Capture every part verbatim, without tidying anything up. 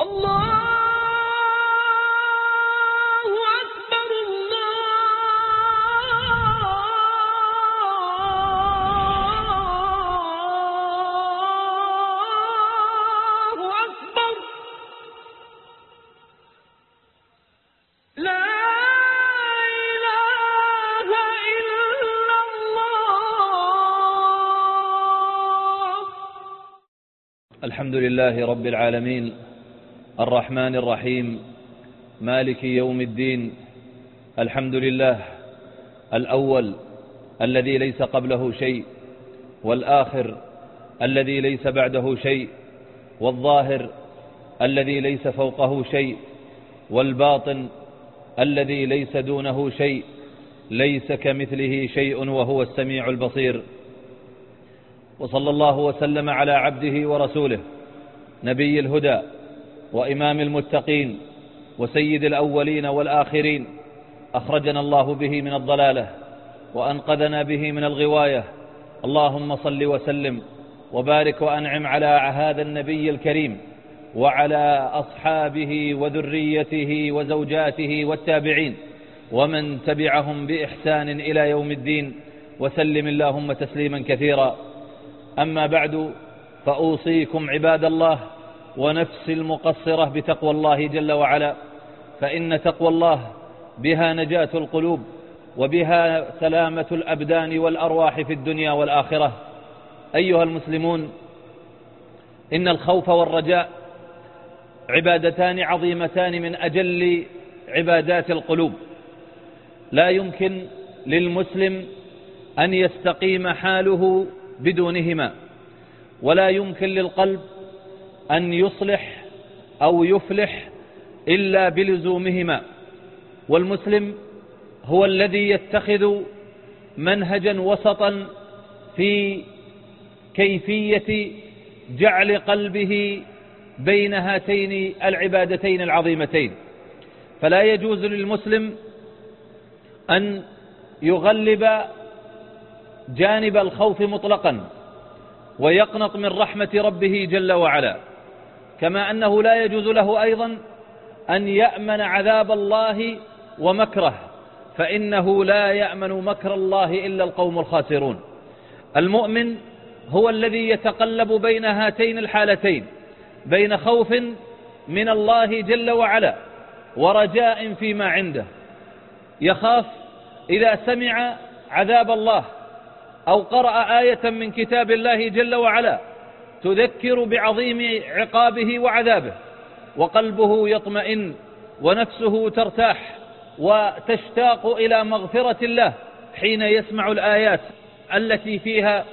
الله أكبر الله أكبر لا إله إلا الله. الحمد لله رب العالمين الرحمن الرحيم مالك يوم الدين. الحمد لله الأول الذي ليس قبله شيء، والآخر الذي ليس بعده شيء، والظاهر الذي ليس فوقه شيء، والباطن الذي ليس دونه شيء، ليس كمثله شيء وهو السميع البصير. وصلى الله وسلم على عبده ورسوله نبي الهدى وإمام المتقين وسيد الأولين والآخرين، أخرجنا الله به من الضلالة وأنقذنا به من الغواية. اللهم صل وسلم وبارك وأنعم على هذا النبي الكريم وعلى أصحابه وذريته وزوجاته والتابعين ومن تبعهم بإحسان إلى يوم الدين، وسلم اللهم تسليما كثيرا. أما بعد، فأوصيكم عباد الله ونفس المقصرة بتقوى الله جل وعلا، فإن تقوى الله بها نجاة القلوب وبها سلامة الأبدان والأرواح في الدنيا والآخرة. أيها المسلمون، إن الخوف والرجاء عبادتان عظيمتان من أجل عبادات القلوب، لا يمكن للمسلم أن يستقيم حاله بدونهما، ولا يمكن للقلب أن يصلح أو يفلح إلا بلزومهما. والمسلم هو الذي يتخذ منهجا وسطا في كيفية جعل قلبه بين هاتين العبادتين العظيمتين. فلا يجوز للمسلم أن يغلب جانب الخوف مطلقا ويقنط من رحمة ربه جل وعلا، كما أنه لا يجوز له أيضا أن يأمن عذاب الله ومكره، فإنه لا يأمن مكر الله إلا القوم الخاسرون. المؤمن هو الذي يتقلب بين هاتين الحالتين، بين خوف من الله جل وعلا ورجاء فيما عنده. يخاف إذا سمع عذاب الله أو قرأ آية من كتاب الله جل وعلا تذكر بعظيم عقابه وعذابه، وقلبه يطمئن ونفسه ترتاح وتشتاق إلى مغفرة الله حين يسمع الآيات التي فيها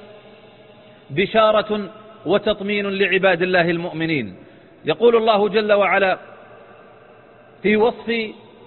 بشارة وتطمين لعباد الله المؤمنين. يقول الله جل وعلا في وصف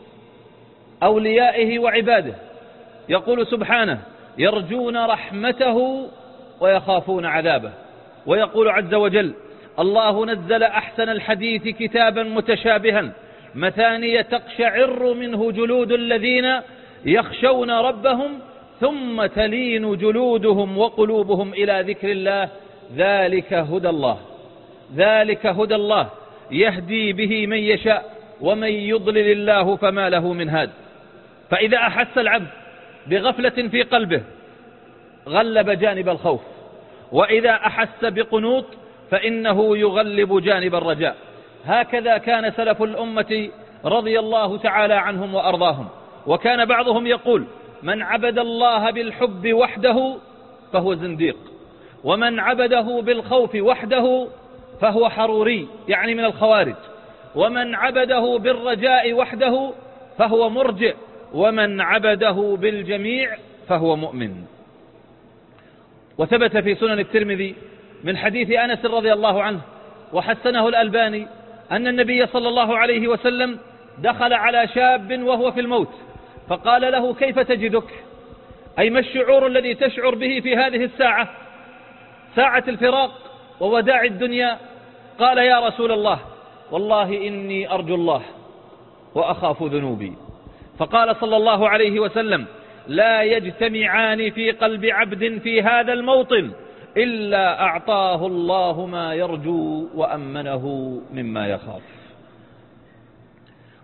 أوليائه وعباده، يقول سبحانه: يرجون رحمته ويخافون عذابه. ويقول عز وجل: الله نزل أحسن الحديث كتابا متشابها مثانية تقشعر منه جلود الذين يخشون ربهم ثم تلين جلودهم وقلوبهم إلى ذكر الله ذلك هدى الله ذلك هدى الله يهدي به من يشاء ومن يضلل الله فما له من هاد. فإذا أحس العبد بغفلة في قلبه غلب جانب الخوف، وإذا أحس بقنوط فإنه يغلب جانب الرجاء. هكذا كان سلف الأمة رضي الله تعالى عنهم وأرضاهم. وكان بعضهم يقول: من عبد الله بالحب وحده فهو زنديق، ومن عبده بالخوف وحده فهو حروري، يعني من الخوارج، ومن عبده بالرجاء وحده فهو مرجئ، ومن عبده بالجميع فهو مؤمن. وثبت في سنن الترمذي من حديث أنس رضي الله عنه وحسنه الألباني أن النبي صلى الله عليه وسلم دخل على شاب وهو في الموت فقال له: كيف تجدك؟ أي ما الشعور الذي تشعر به في هذه الساعة، ساعة الفراق ووداع الدنيا؟ قال: يا رسول الله، والله إني أرجو الله وأخاف ذنوبي. فقال صلى الله عليه وسلم: لا يجتمعان في قلب عبد في هذا الموطن إلا أعطاه الله ما يرجو وأمنه مما يخاف.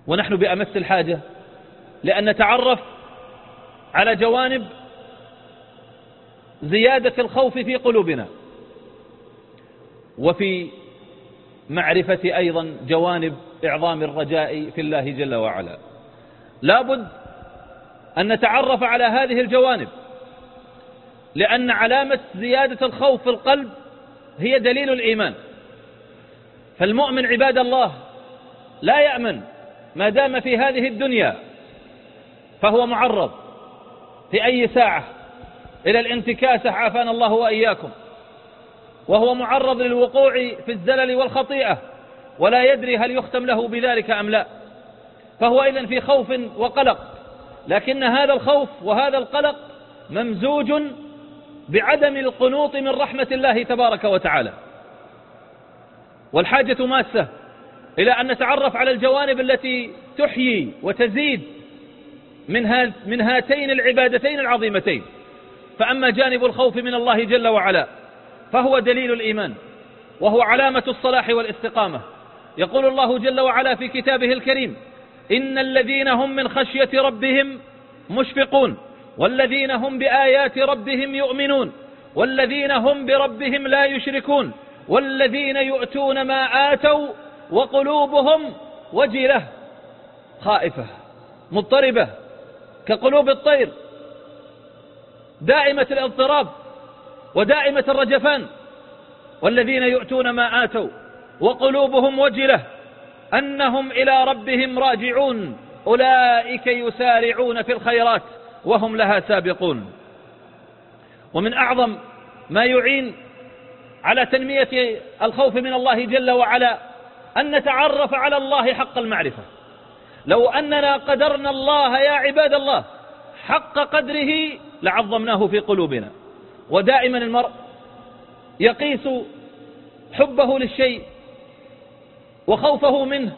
ونحن بأمس الحاجة لأن نتعرف على جوانب زيادة الخوف في قلوبنا، وفي معرفة أيضا جوانب إعظام الرجاء في الله جل وعلا. لا بد أن نتعرف على هذه الجوانب، لأن علامة زيادة الخوف في القلب هي دليل الإيمان. فالمؤمن عباد الله لا يأمن ما دام في هذه الدنيا، فهو معرض في أي ساعة إلى الانتكاسة عافانا الله وإياكم، وهو معرض للوقوع في الزلل والخطيئة، ولا يدري هل يختم له بذلك أم لا، فهو إذن في خوف وقلق. لكن هذا الخوف وهذا القلق ممزوج بعدم القنوط من رحمة الله تبارك وتعالى. والحاجة ماسة إلى أن نتعرف على الجوانب التي تحيي وتزيد من, من هاتين العبادتين العظيمتين. فأما جانب الخوف من الله جل وعلا فهو دليل الإيمان، وهو علامة الصلاح والاستقامة. يقول الله جل وعلا في كتابه الكريم: إن الذين هم من خشية ربهم مشفقون، والذين هم بآيات ربهم يؤمنون، والذين هم بربهم لا يشركون، والذين يؤتون ما آتوا وقلوبهم وجلة، خائفة مضطربة كقلوب الطير، دائمة الاضطراب ودائمة الرجفان. والذين يؤتون ما آتوا وقلوبهم وجلة أنهم إلى ربهم راجعون، أولئك يسارعون في الخيرات وهم لها سابقون. ومن أعظم ما يعين على تنمية الخوف من الله جل وعلا أن نتعرف على الله حق المعرفة. لو أننا قدرنا الله يا عباد الله حق قدره لعظمناه في قلوبنا. ودائما المرء يقيس حبه للشيء وخوفه منه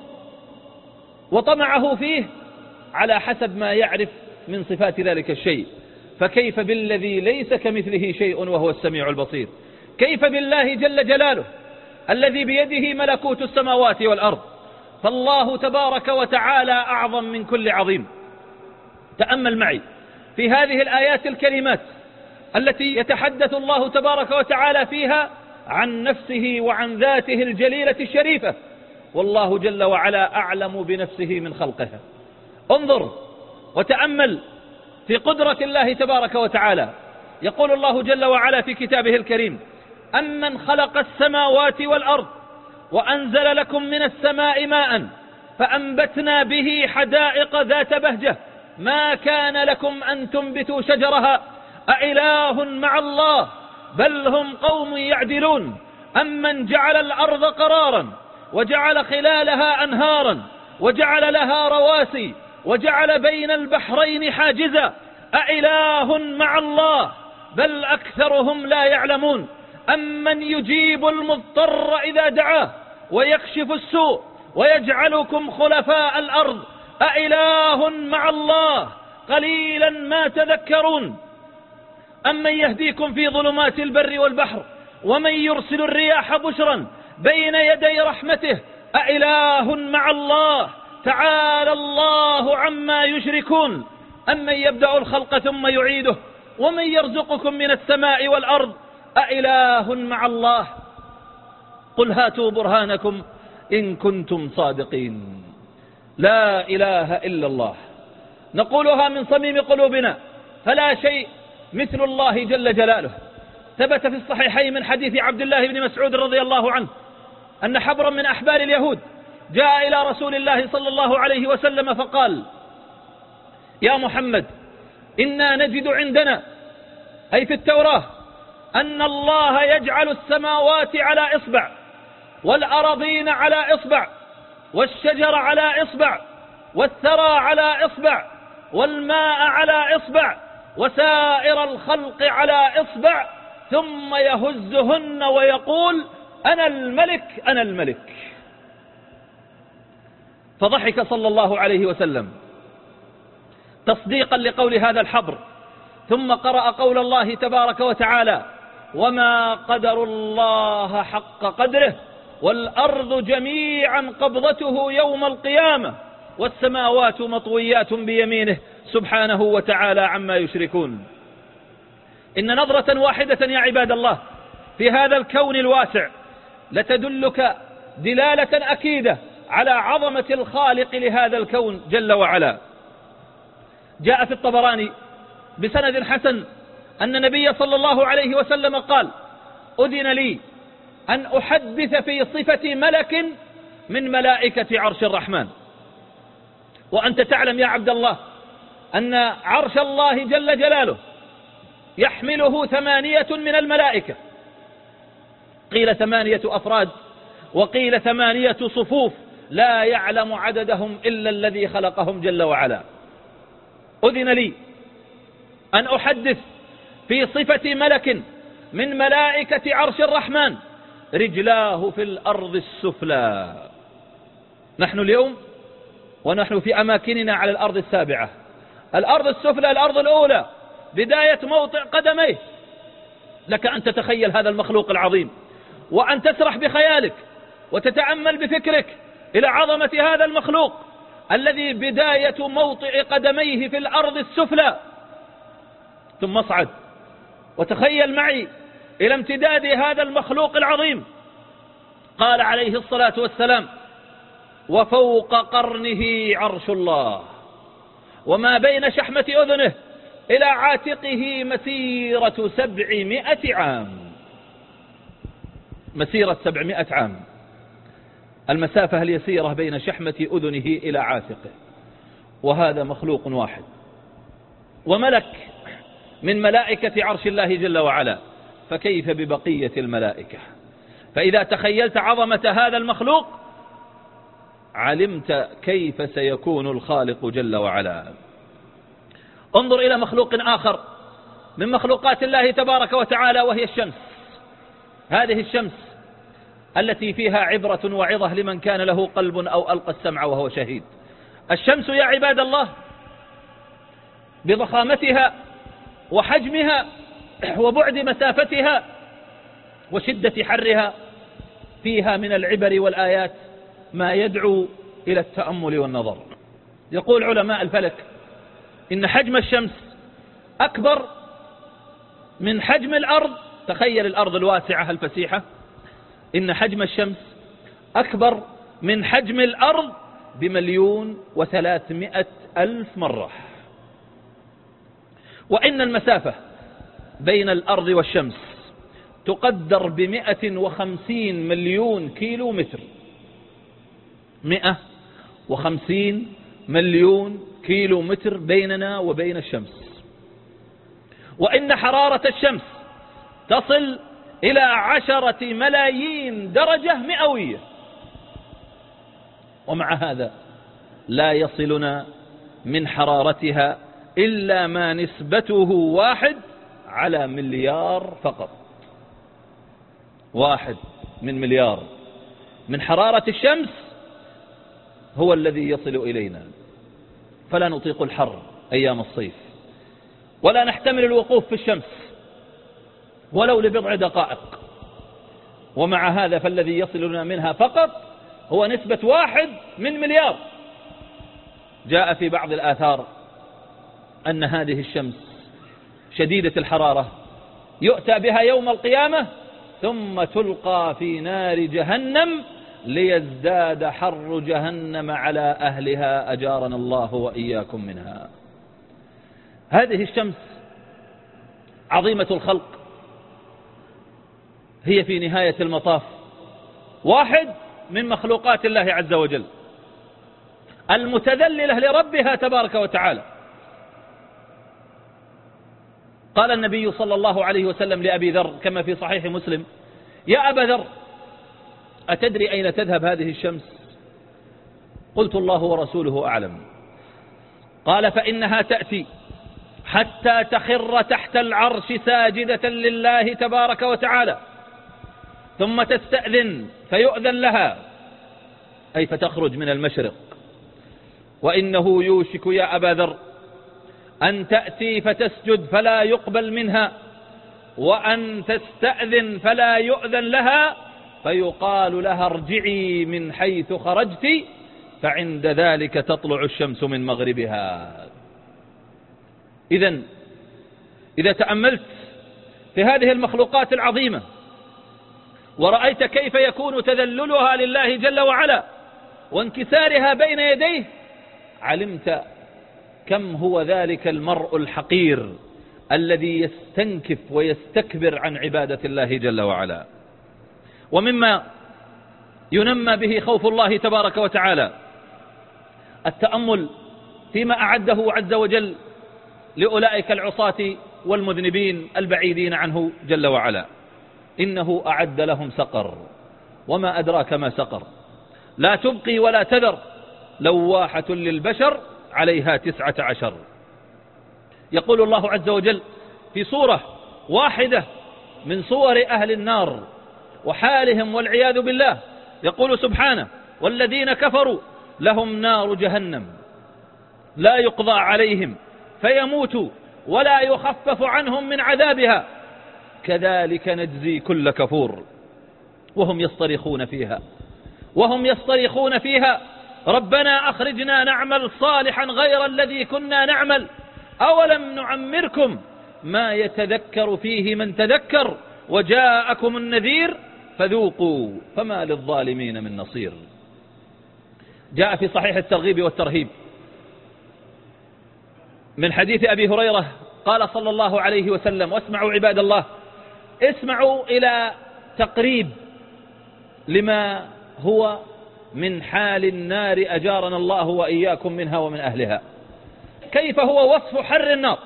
وطمعه فيه على حسب ما يعرف من صفات ذلك الشيء. فكيف بالذي ليس كمثله شيء وهو السميع البصير؟ كيف بالله جل جلاله الذي بيده ملكوت السماوات والأرض؟ فالله تبارك وتعالى أعظم من كل عظيم. تأمل معي في هذه الآيات الكريمات التي يتحدث الله تبارك وتعالى فيها عن نفسه وعن ذاته الجليلة الشريفة، والله جل وعلا أعلم بنفسه من خلقه. انظر وتأمل في قدرة الله تبارك وتعالى. يقول الله جل وعلا في كتابه الكريم: أمن خلق السماوات والأرض وأنزل لكم من السماء ماء فأنبتنا به حدائق ذات بهجة ما كان لكم أن تنبتوا شجرها أإله مع الله بل هم قوم يعدلون أمن جعل الأرض قرارا وجعل خلالها أنهارا وجعل لها رواسي وجعل بين البحرين حاجزا أإله مع الله بل أكثرهم لا يعلمون أمن يجيب المضطر إذا دعاه ويكشف السوء ويجعلكم خلفاء الأرض أإله مع الله قليلا ما تذكرون أمن يهديكم في ظلمات البر والبحر ومن يرسل الرياح بشرا بين يدي رحمته أإله مع الله تعالى الله عما يشركون أمن يبدأ الخلق ثم يعيده ومن يرزقكم من السماء والأرض أإله مع الله قل هاتوا برهانكم إن كنتم صادقين. لا إله إلا الله نقولها من صميم قلوبنا، فلا شيء مثل الله جل جلاله. ثبت في الصحيحين من حديث عبد الله بن مسعود رضي الله عنه أن حبرا من أحبار اليهود جاء إلى رسول الله صلى الله عليه وسلم فقال: يا محمد إنا نجد عندنا أي في التوراة أن الله يجعل السماوات على إصبع والأراضين على إصبع والشجر على إصبع والثرى على إصبع والماء على إصبع وسائر الخلق على إصبع ثم يهزهن ويقول أنا الملك أنا الملك. فضحك صلى الله عليه وسلم تصديقا لقول هذا الحبر، ثم قرأ قول الله تبارك وتعالى: وما قدر الله حق قدره والأرض جميعا قبضته يوم القيامة والسماوات مطويات بيمينه سبحانه وتعالى عما يشركون. إن نظرة واحدة يا عباد الله في هذا الكون الواسع لتدلك دلالة أكيدة على عظمة الخالق لهذا الكون جل وعلا. جاء في الطبراني بسند حسن أن النبي صلى الله عليه وسلم قال: أذن لي أن أحدث في صفة ملك من ملائكة عرش الرحمن. وأنت تعلم يا عبد الله أن عرش الله جل جلاله يحمله ثمانية من الملائكة، قيل ثمانية أفراد وقيل ثمانية صفوف لا يعلم عددهم إلا الذي خلقهم جل وعلا. أذن لي أن أحدث في صفة ملك من ملائكة عرش الرحمن رجلاه في الأرض السفلى. نحن اليوم ونحن في أماكننا على الأرض السابعة. الأرض السفلى الأرض الأولى بداية موطئ قدميه. لك أن تتخيل هذا المخلوق العظيم وأن تسرح بخيالك وتتأمل بفكرك إلى عظمة هذا المخلوق الذي بداية موطئ قدميه في الأرض السفلى. ثم اصعد وتخيل معي إلى امتداد هذا المخلوق العظيم. قال عليه الصلاة والسلام: وفوق قرنه عرش الله، وما بين شحمة أذنه إلى عاتقه مسيرة سبعمائة عام. مسيرة سبعمائة عام، المسافة اليسيرة بين شحمة أذنه إلى عاتقه، وهذا مخلوق واحد وملك من ملائكة عرش الله جل وعلا، فكيف ببقية الملائكة؟ فإذا تخيلت عظمة هذا المخلوق علمت كيف سيكون الخالق جل وعلا. انظر إلى مخلوق آخر من مخلوقات الله تبارك وتعالى وهي الشمس. هذه الشمس التي فيها عبرة وعظة لمن كان له قلب أو ألقى السمع وهو شهيد. الشمس يا عباد الله بضخامتها وحجمها وبعد مسافتها وشدة حرها فيها من العبر والآيات ما يدعو إلى التأمل والنظر. يقول علماء الفلك إن حجم الشمس أكبر من حجم الأرض. تخيل الأرض الواسعة الفسيحة، إن حجم الشمس أكبر من حجم الأرض بمليون وثلاثمائة ألف مرة. وإن المسافة بين الأرض والشمس تقدر بمئة وخمسين مليون كيلو متر. مئة وخمسين مليون كيلو متر بيننا وبين الشمس. وإن حرارة الشمس تصل إلى عشرة ملايين درجة مئوية، ومع هذا لا يصلنا من حرارتها إلا ما نسبته واحد على مليار فقط. واحد من مليار من حرارة الشمس هو الذي يصل إلينا، فلا نطيق الحر أيام الصيف ولا نحتمل الوقوف في الشمس ولو لبضع دقائق، ومع هذا فالذي يصل لنا منها فقط هو نسبة واحد من مليار. جاء في بعض الآثار أن هذه الشمس شديدة الحرارة يؤتى بها يوم القيامة ثم تلقى في نار جهنم ليزداد حر جهنم على أهلها أجارنا الله وإياكم منها. هذه الشمس عظيمة الخلق، هي في نهاية المطاف واحد من مخلوقات الله عز وجل المتذللة لربها تبارك وتعالى. قال النبي صلى الله عليه وسلم لأبي ذر كما في صحيح مسلم: يا أبا ذر أتدري أين تذهب هذه الشمس؟ قلت: الله ورسوله أعلم. قال: فإنها تأتي حتى تخر تحت العرش ساجدة لله تبارك وتعالى، ثم تستأذن فيؤذن لها، أي فتخرج من المشرق. وإنه يوشك يا أبا ذر أن تأتي فتسجد فلا يقبل منها، وأن تستأذن فلا يؤذن لها، فيقال لها ارجعي من حيث خرجت، فعند ذلك تطلع الشمس من مغربها. إذن إذا تأملت في هذه المخلوقات العظيمة ورأيت كيف يكون تذللها لله جل وعلا وانكسارها بين يديه، علمت كم هو ذلك المرء الحقير الذي يستنكف ويستكبر عن عبادة الله جل وعلا. ومما ينمى به خوف الله تبارك وتعالى التأمل فيما أعده عز وجل لأولئك العصاة والمذنبين البعيدين عنه جل وعلا. إنه أعد لهم سقر، وما أدراك ما سقر، لا تبقي ولا تذر، لواحة للبشر عليها تسعة عشر. يقول الله عز وجل في صورة واحدة من صور أهل النار وحالهم والعياذ بالله، يقول سبحانه: والذين كفروا لهم نار جهنم لا يقضى عليهم فيموتوا ولا يخفف عنهم من عذابها كذلك نجزي كل كفور. وهم يصطرخون فيها وهم يصطرخون فيها ربنا أخرجنا نعمل صالحا غير الذي كنا نعمل أولم نعمركم ما يتذكر فيه من تذكر وجاءكم النذير فذوقوا فما للظالمين من نصير. جاء في صحيح الترغيب والترهيب من حديث أبي هريرة قال صلى الله عليه وسلم: واسمعوا عباد الله، اسمعوا إلى تقريب لما هو من حال النار أجارنا الله وإياكم منها ومن أهلها. كيف هو وصف حر النار؟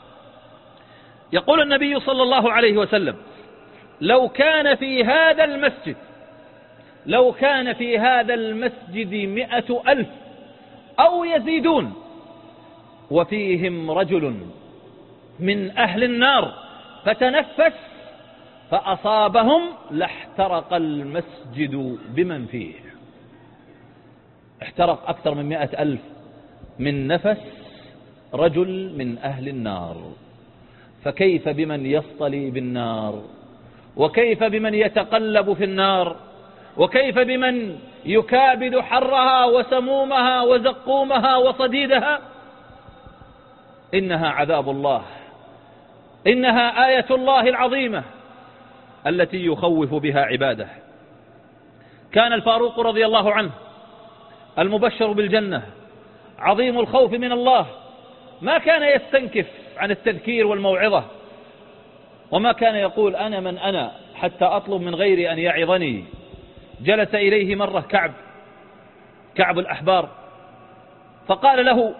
يقول النبي صلى الله عليه وسلم: لو كان في هذا المسجد لو كان في هذا المسجد مئة ألف أو يزيدون وفيهم رجل من أهل النار فتنفس فأصابهم لاحترق المسجد بمن فيه. احترق أكثر من مئة ألف من نفس رجل من أهل النار، فكيف بمن يصطلي بالنار، وكيف بمن يتقلب في النار، وكيف بمن يكابد حرها وسمومها وزقومها وصديدها. إنها عذاب الله، إنها آية الله العظيمة التي يخوف بها عباده. كان الفاروق رضي الله عنه المبشر بالجنة عظيم الخوف من الله، ما كان يستنكف عن التذكير والموعظة، وما كان يقول أنا من أنا حتى أطلب من غيري أن يعظني. جلس إليه مرة كعب كعب الأحبار فقال له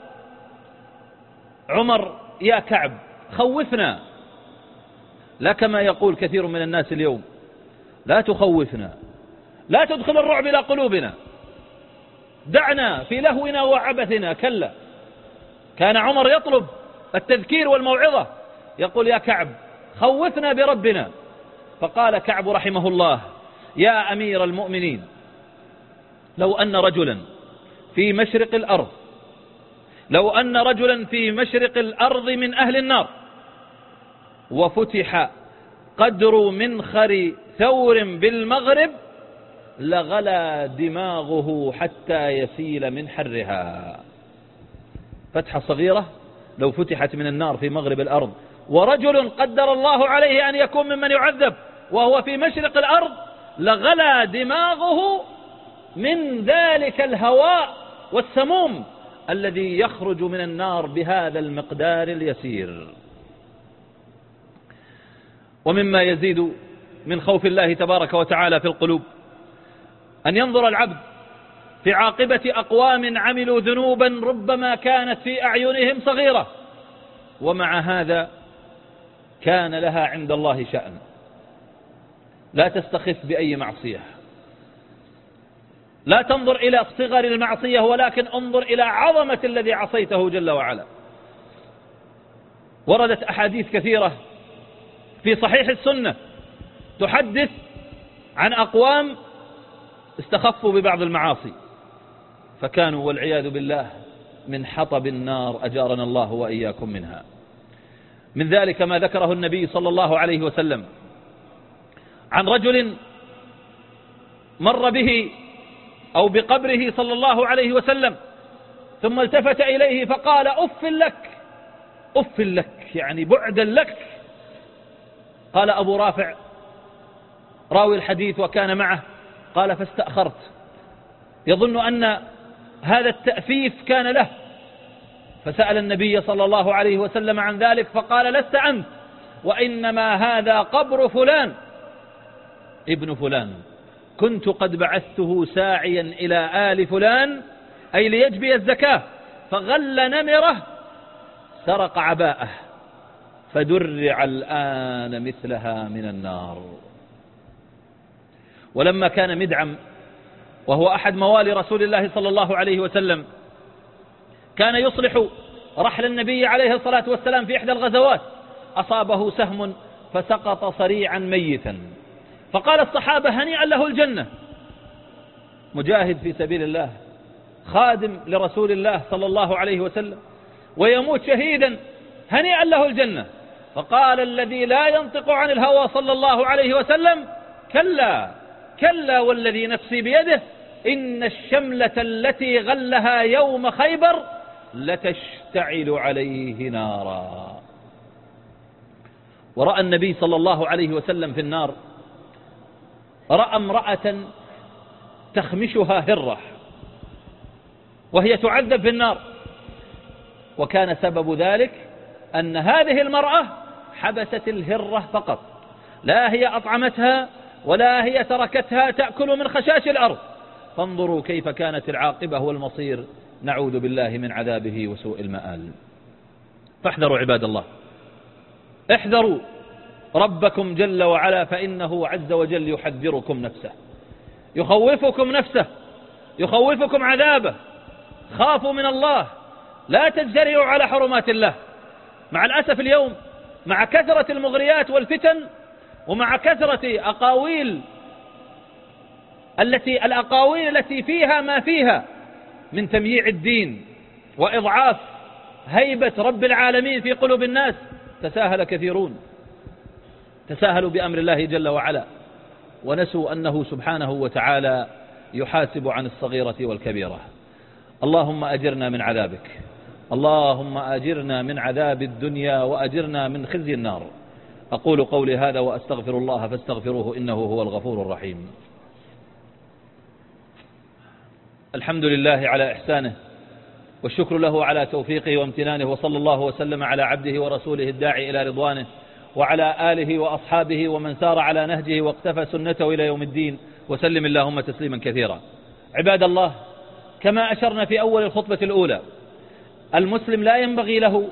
عمر: يا كعب خوفنا، لا كما يقول كثير من الناس اليوم: لا تخوفنا، لا تدخل الرعب إلى قلوبنا، دعنا في لهونا وعبثنا. كلا، كان عمر يطلب التذكير والموعظة، يقول: يا كعب خوفنا بربنا. فقال كعب رحمه الله: يا أمير المؤمنين، لو أن رجلا في مشرق الأرض لو أن رجلا في مشرق الأرض من أهل النار وفتح قدر منخر ثور بالمغرب لغلى دماغه حتى يسيل من حرها. فتحة صغيرة لو فتحت من النار في مغرب الأرض ورجل قدر الله عليه أن يكون ممن يعذب وهو في مشرق الأرض لغلى دماغه من ذلك الهواء والسموم الذي يخرج من النار بهذا المقدار اليسير. ومما يزيد من خوف الله تبارك وتعالى في القلوب أن ينظر العبد في عاقبة أقوام عملوا ذنوبا ربما كانت في أعينهم صغيرة، ومع هذا كان لها عند الله شأن. لا تستخف بأي معصية، لا تنظر إلى صغر المعصية، ولكن انظر إلى عظمة الذي عصيته جل وعلا. وردت أحاديث كثيرة في صحيح السنة تحدث عن أقوام استخفوا ببعض المعاصي فكانوا والعياذ بالله من حطب النار، أجارنا الله وإياكم منها. من ذلك ما ذكره النبي صلى الله عليه وسلم عن رجل مر به أو بقبره صلى الله عليه وسلم، ثم التفت إليه فقال أف لك أف لك، يعني بعدا لك. قال أبو رافع راوي الحديث وكان معه، قال فاستأخرت، يظن أن هذا التأفيف كان له، فسأل النبي صلى الله عليه وسلم عن ذلك فقال لست أنت، وإنما هذا قبر فلان ابن فلان، كنت قد بعثته ساعيا إلى آل فلان أي ليجبي الزكاة، فغل نمره سرق عباءه فدرع الآن مثلها من النار. ولما كان مدعم وهو أحد موالي رسول الله صلى الله عليه وسلم كان يصلح رحل النبي عليه الصلاة والسلام في إحدى الغزوات، أصابه سهم فسقط صريعا ميتا، فقال الصحابة هنيئا له الجنة، مجاهد في سبيل الله خادم لرسول الله صلى الله عليه وسلم ويموت شهيدا، هنيئا له الجنة. فقال الذي لا ينطق عن الهوى صلى الله عليه وسلم كلا كلا والذي نفسي بيده إن الشملة التي غلها يوم خيبر لتشتعل عليه نارا. ورأى النبي صلى الله عليه وسلم في النار، رأى امرأة تخمشها هرة وهي تعذب في النار، وكان سبب ذلك أن هذه المرأة حبست الهرة فقط، لا هي أطعمتها ولا هي تركتها تأكل من خشاش الأرض. فانظروا كيف كانت العاقبة والمصير، نعوذ بالله من عذابه وسوء المآل. فاحذروا عباد الله، احذروا ربكم جل وعلا، فإنه عز وجل يحذركم نفسه، يخوفكم نفسه، يخوفكم عذابه. خافوا من الله، لا تجترئوا على حرمات الله. مع الأسف اليوم مع كثرة المغريات والفتن ومع كثرة أقاويل التي الأقاويل التي فيها ما فيها من تمييع الدين وإضعاف هيبة رب العالمين في قلوب الناس، تساهل كثيرون، تساهلوا بأمر الله جل وعلا ونسوا أنه سبحانه وتعالى يحاسب عن الصغيرة والكبيرة. اللهم أجرنا من عذابك، اللهم أجرنا من عذاب الدنيا وأجرنا من خزي النار. أقول قولي هذا وأستغفر الله فاستغفروه إنه هو الغفور الرحيم. الحمد لله على إحسانه والشكر له على توفيقه وامتنانه، وصلى الله وسلم على عبده ورسوله الداعي إلى رضوانه وعلى آله وأصحابه ومن سار على نهجه واقتفى سنته إلى يوم الدين، وسلم اللهم تسليما كثيرا. عباد الله، كما أشرنا في أول الخطبة الأولى، المسلم لا ينبغي له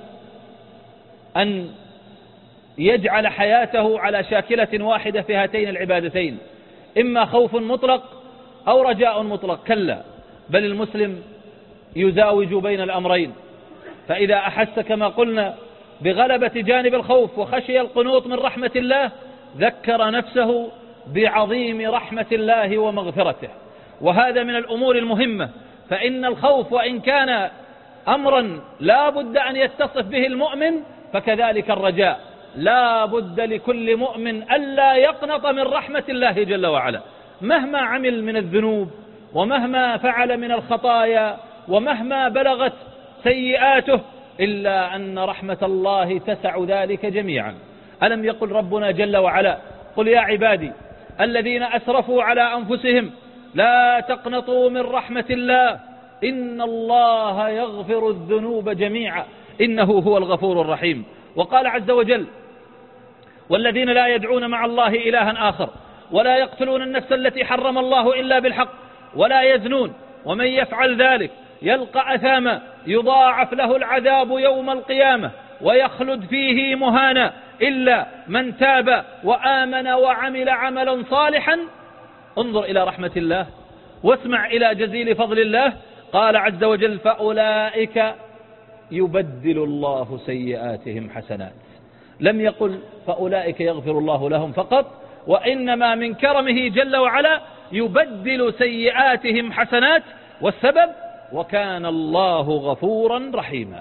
أن يجعل حياته على شاكلة واحدة في هاتين العبادتين، إما خوف مطلق أو رجاء مطلق، كلا، بل المسلم يزاوج بين الأمرين. فإذا أحس كما قلنا بغلبة جانب الخوف وخشي القنوط من رحمة الله، ذكر نفسه بعظيم رحمة الله ومغفرته، وهذا من الأمور المهمة. فإن الخوف وإن كان أمرا لا بد أن يتصف به المؤمن، فكذلك الرجاء لا بد لكل مؤمن ألا يقنط من رحمة الله جل وعلا، مهما عمل من الذنوب ومهما فعل من الخطايا ومهما بلغت سيئاته، إلا أن رحمة الله تسع ذلك جميعا. ألم يقل ربنا جل وعلا قل يا عبادي الذين أسرفوا على أنفسهم لا تقنطوا من رحمة الله إن الله يغفر الذنوب جميعا إنه هو الغفور الرحيم. وقال عز وجل والذين لا يدعون مع الله إلها آخر ولا يقتلون النفس التي حرم الله إلا بالحق ولا يزنون ومن يفعل ذلك يلقى أثاما يضاعف له العذاب يوم القيامة ويخلد فيه مهانا إلا من تاب وآمن وعمل عملا صالحا. انظر إلى رحمة الله واسمع إلى جزيل فضل الله. قال عز وجل فأولئك يبدل الله سيئاتهم حسنات. لم يقل فأولئك يغفر الله لهم فقط، وإنما من كرمه جل وعلا يبدل سيئاتهم حسنات، والسبب وكان الله غفورا رحيما.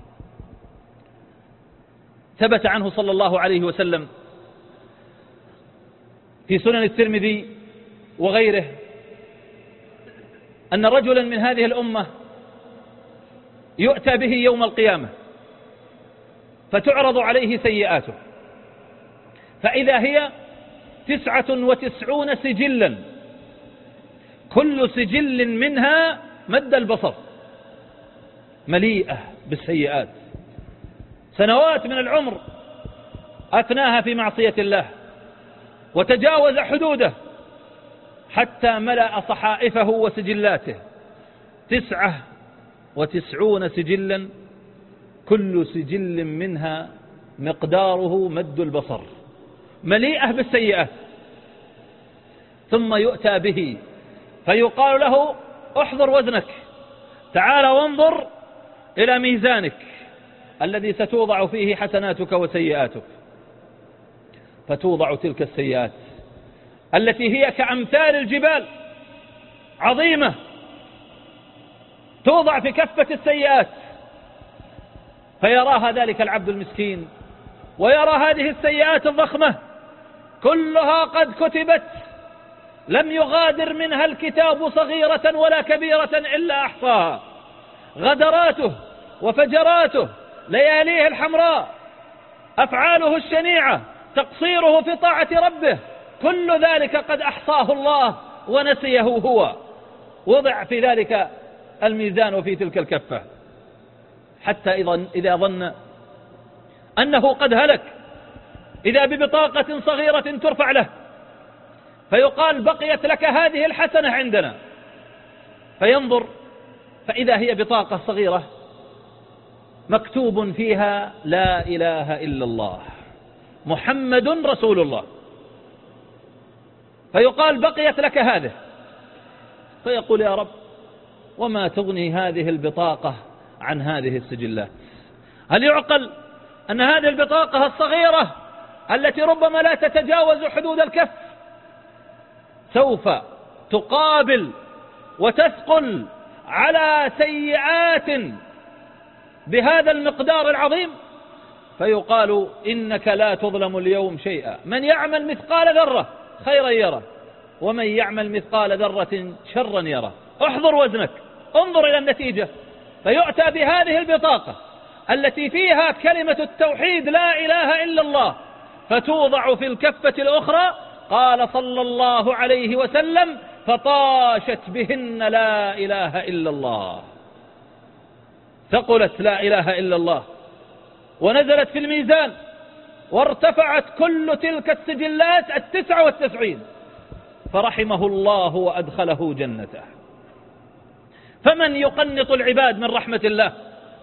ثبت عنه صلى الله عليه وسلم في سنن الترمذي وغيره أن رجلا من هذه الأمة يؤتى به يوم القيامة فتعرض عليه سيئاته، فإذا هي تسعة وتسعون سجلا، كل سجل منها مد البصر، مليئة بالسيئات، سنوات من العمر أفناها في معصية الله وتجاوز حدوده حتى ملأ صحائفه وسجلاته تسعة وتسعون سجلا، كل سجل منها مقداره مد البصر، مليئة بالسيئات. ثم يؤتى به فيقال له احضر وزنك، تعال وانظر إلى ميزانك الذي ستوضع فيه حسناتك وسيئاتك، فتوضع تلك السيئات التي هي كأمثال الجبال عظيمة، توضع في كفة السيئات، فيراها ذلك العبد المسكين ويرى هذه السيئات الضخمة كلها قد كتبت، لم يغادر منها الكتاب صغيرة ولا كبيرة إلا أحصاها، غدراته وفجراته، لياليه الحمراء، أفعاله الشنيعة، تقصيره في طاعة ربه، كل ذلك قد أحصاه الله ونسيه هو، وضع في ذلك الميزان وفي تلك الكفة، حتى إذا ظن أنه قد هلك إذا ببطاقة صغيرة ترفع له فيقال بقيت لك هذه الحسنة عندنا، فينظر فإذا هي بطاقة صغيرة مكتوب فيها لا إله إلا الله محمد رسول الله، فيقال بقيت لك هذه، فيقول يا رب وما تغني هذه البطاقة عن هذه السجلات؟ هل يعقل أن هذه البطاقة الصغيرة التي ربما لا تتجاوز حدود الكف سوف تقابل وتثقل على سيئات بهذا المقدار العظيم؟ فيقال إنك لا تظلم اليوم شيئا، من يعمل مثقال ذرة خيرا يره ومن يعمل مثقال ذرة شرا يره، احضر وزنك، انظر إلى النتيجة. فيؤتى بهذه البطاقة التي فيها كلمة التوحيد لا إله إلا الله، فتوضع في الكفة الأخرى، قال صلى الله عليه وسلم فطاشت بهن لا إله إلا الله، ثقلت لا إله إلا الله ونزلت في الميزان وارتفعت كل تلك السجلات التسعة والتسعين، فرحمه الله وأدخله جنته. فمن يقنط العباد من رحمة الله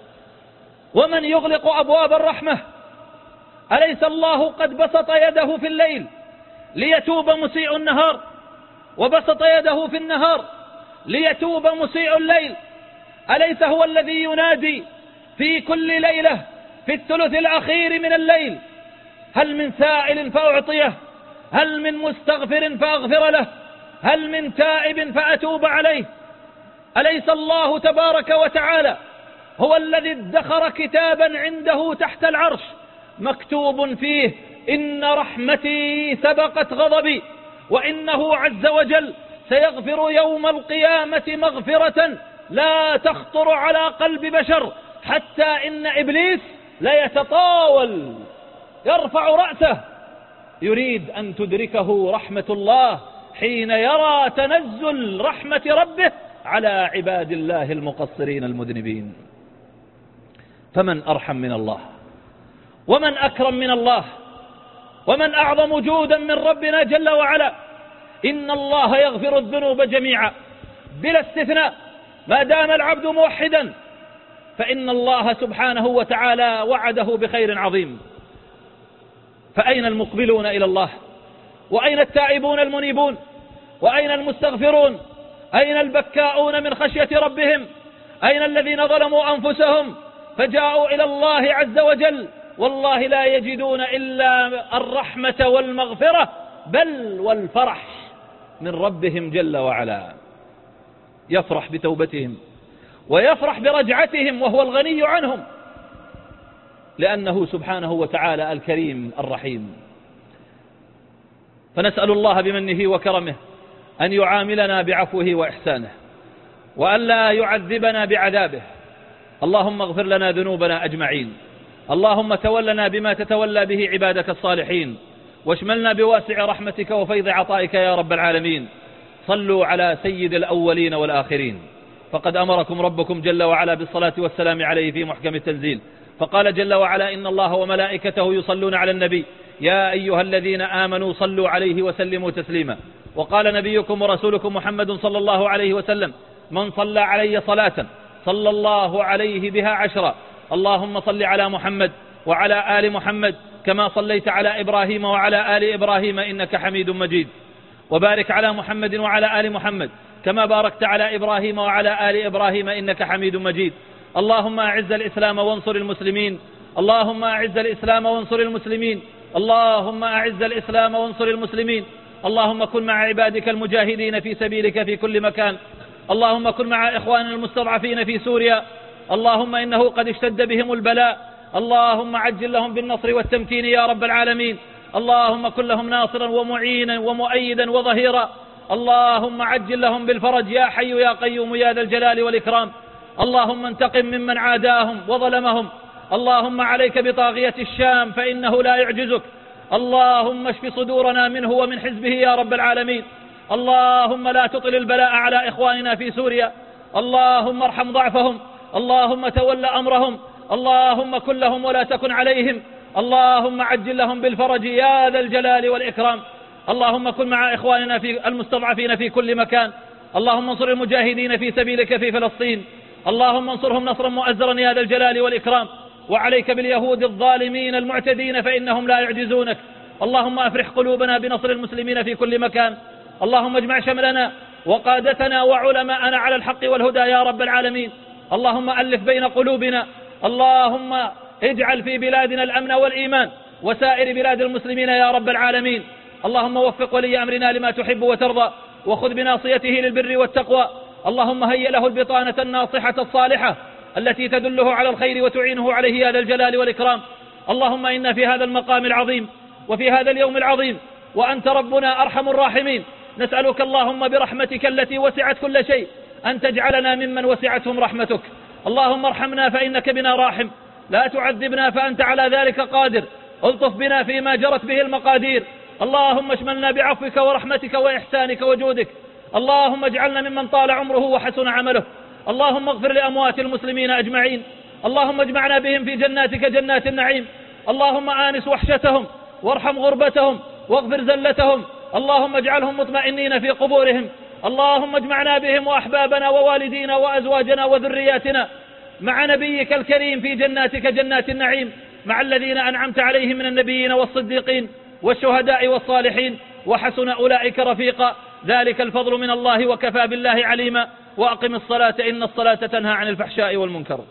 ومن يغلق أبواب الرحمة؟ أليس الله قد بسط يده في الليل ليتوب مسيء النهار، وبسط يده في النهار ليتوب مسيء الليل؟ أليس هو الذي ينادي في كل ليلة في الثلث الأخير من الليل هل من سائل فأعطيه، هل من مستغفر فأغفر له، هل من تائب فأتوب عليه؟ أليس الله تبارك وتعالى هو الذي ادخر كتابا عنده تحت العرش مكتوب فيه إن رحمتي سبقت غضبي، وإنه عز وجل سيغفر يوم القيامة مغفرة لا تخطر على قلب بشر، حتى إن إبليس لا يتطاول يرفع رأسه يريد أن تدركه رحمة الله حين يرى تنزل رحمة ربه على عباد الله المقصرين المذنبين. فمن أرحم من الله ومن أكرم من الله ومن أعظم جودا من ربنا جل وعلا؟ إن الله يغفر الذنوب جميعا بلا استثناء ما دام العبد موحدا، فإن الله سبحانه وتعالى وعده بخير عظيم. فأين المقبلون إلى الله؟ وأين التائبون المنيبون؟ وأين المستغفرون؟ أين البكاؤون من خشية ربهم؟ أين الذين ظلموا أنفسهم فجاءوا إلى الله عز وجل والله لا يجدون إلا الرحمة والمغفرة بل والفرح من ربهم جل وعلا؟ يفرح بتوبتهم ويفرح برجعتهم وهو الغني عنهم، لأنه سبحانه وتعالى الكريم الرحيم. فنسأل الله بمنه وكرمه أن يعاملنا بعفوه وإحسانه، وألا يعذبنا بعذابه. اللهم اغفر لنا ذنوبنا أجمعين. اللهم تولنا بما تتولى به عبادك الصالحين، واشملنا بواسع رحمتك وفيض عطائك يا رب العالمين. صلوا على سيد الأولين والآخرين، فقد أمركم ربكم جل وعلا بالصلاة والسلام عليه في محكم التنزيل، فقال جل وعلا: إن الله وملائكته يصلون على النبي يا أيها الذين آمنوا صلوا عليه وسلموا تسليما. وقال نبيكم ورسولكم محمد صلى الله عليه وسلم: من صلى علي صلاة صلى الله عليه بها عشرا. اللهم صل على محمد وعلى آل محمد كما صليت على إبراهيم وعلى آل إبراهيم إنك حميد مجيد، وبارك على محمد وعلى آل محمد كما باركت على إبراهيم وعلى آل إبراهيم إنك حميد مجيد. اللهم أعز الإسلام وانصر المسلمين. اللهم أعز الإسلام وانصر المسلمين. اللهم أعز الإسلام وانصر المسلمين. اللهم كن مع عبادك المجاهدين في سبيلك في كل مكان. اللهم كن مع إخواننا المستضعفين في سوريا. اللهم إنه قد اشتد بهم البلاء. اللهم عجل لهم بالنصر والتمكين يا رب العالمين. اللهم كن لهم ناصرا ومعينا ومؤيدا وظهيرا. اللهم عجل لهم بالفرج يا حي يا قيوم يا ذا الجلال والإكرام. اللهم انتقم ممن عاداهم وظلمهم. اللهم عليك بطاغية الشام فإنه لا يعجزك. اللهم اشف صدورنا منه ومن حزبه يا رب العالمين. اللهم لا تطل البلاء على إخواننا في سوريا. اللهم ارحم ضعفهم. اللهم تول أمرهم. اللهم كن لهم ولا تكن عليهم. اللهم عجل لهم بالفرج يا ذا الجلال والإكرام. اللهم كن مع إخواننا في المستضعفين في كل مكان. اللهم انصر المجاهدين في سبيلك في فلسطين. اللهم انصرهم نصرا مؤزرا يا ذا الجلال والإكرام. وعليك باليهود الظالمين المعتدين فإنهم لا يعجزونك. اللهم أفرح قلوبنا بنصر المسلمين في كل مكان. اللهم اجمع شملنا وقادتنا وعلماءنا على الحق والهدى يا رب العالمين. اللهم ألف بين قلوبنا. اللهم اجعل في بلادنا الأمن والإيمان وسائر بلاد المسلمين يا رب العالمين. اللهم وفق ولي أمرنا لما تحب وترضى، وخذ بناصيته للبر والتقوى. اللهم هيئ له البطانة الناصحة الصالحة التي تدله على الخير وتعينه عليه يا ذا الجلال والإكرام. اللهم إنا في هذا المقام العظيم وفي هذا اليوم العظيم وأنت ربنا أرحم الراحمين نسألك اللهم برحمتك التي وسعت كل شيء أن تجعلنا ممن وسعتهم رحمتك. اللهم ارحمنا فإنك بنا راحم، لا تعذبنا فأنت على ذلك قادر، الطف بنا فيما جرت به المقادير. اللهم اشملنا بعفوك ورحمتك وإحسانك وجودك. اللهم اجعلنا ممن طال عمره وحسن عمله. اللهم اغفر لأموات المسلمين أجمعين. اللهم اجمعنا بهم في جناتك جنات النعيم. اللهم آنس وحشتهم وارحم غربتهم واغفر زلتهم. اللهم اجعلهم مطمئنين في قبورهم. اللهم اجمعنا بهم وأحبابنا ووالدينا وأزواجنا وذرياتنا مع نبيك الكريم في جناتك جنات النعيم، مع الذين أنعمت عليهم من النبيين والصديقين والشهداء والصالحين، وحسن أولئك رفيقا. ذلك الفضل من الله وكفى بالله عليما. وأقم الصلاة إن الصلاة تنهى عن الفحشاء والمنكر.